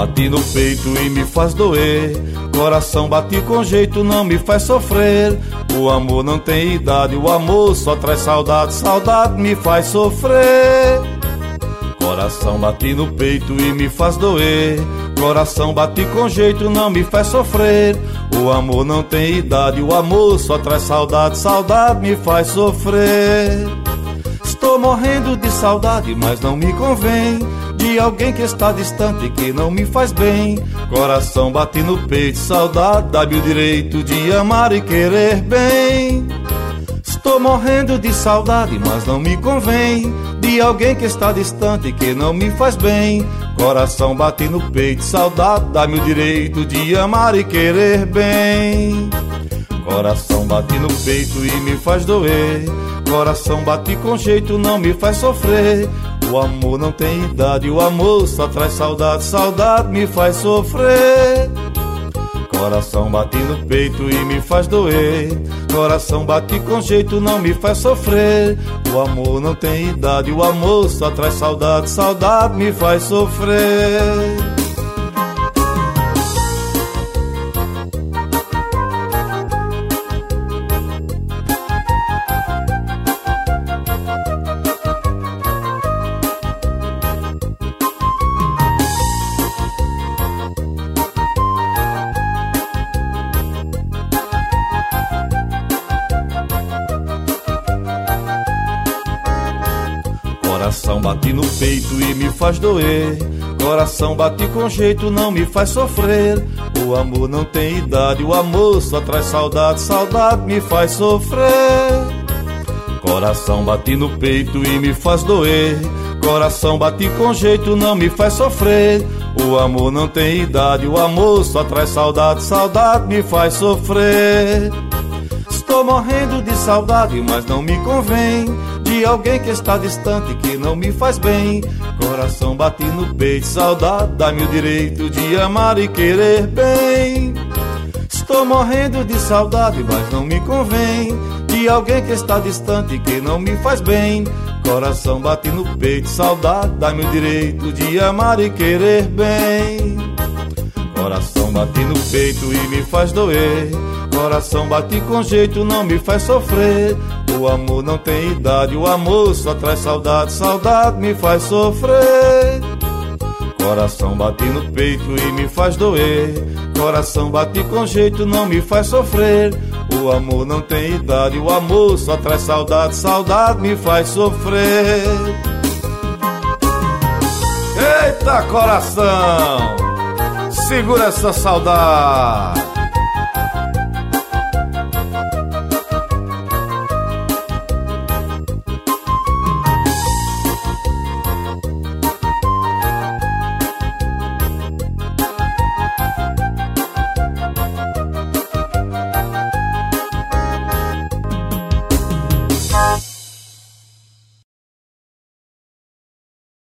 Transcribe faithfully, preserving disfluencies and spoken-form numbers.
bate no peito e me faz doer. Coração bate com jeito, não me faz sofrer. O amor não tem idade, o amor só traz saudade. Saudade me faz sofrer. Coração bate no peito e me faz doer. Coração bate com jeito, não me faz sofrer. O amor não tem idade, o amor só traz saudade. Saudade me faz sofrer. Estou morrendo de saudade, mas não me convém de alguém que está distante, que não me faz bem. Coração bate no peito, saudade dá-me o direito de amar e querer bem. Estou morrendo de saudade, mas não me convém de alguém que está distante, que não me faz bem. Coração bate no peito, saudade dá-me o direito de amar e querer bem. Coração bate no peito e me faz doer. Coração bate com jeito, não me faz sofrer. O amor não tem idade, o amor só traz saudade. Saudade me faz sofrer. Coração bate no peito e me faz doer. Coração bate com jeito, não me faz sofrer. O amor não tem idade, o amor só traz saudade. Saudade me faz sofrer. Coração bate no peito e me faz doer. Coração bate com jeito, não me faz sofrer. O amor não tem idade, o amor só traz saudade. Saudade me faz sofrer. Coração bate no peito e me faz doer. Coração bate com jeito, não me faz sofrer. O amor não tem idade, o amor só traz saudade. Saudade me faz sofrer. Estou morrendo de saudade, mas não me convém de alguém que está distante, que não me faz bem. Coração bate no peito, saudade dá-me o direito de amar e querer bem. Estou morrendo de saudade, mas não me convém de alguém que está distante, que não me faz bem. Coração bate no peito, saudade dá-me o direito de amar e querer bem. Coração bate no peito e me faz doer. Coração bate com jeito, não me faz sofrer. O amor não tem idade, o amor só traz saudade. Saudade me faz sofrer. Coração bate no peito e me faz doer. Coração bate com jeito, não me faz sofrer. O amor não tem idade, o amor só traz saudade. Saudade me faz sofrer. Eita, coração, segura essa saudade.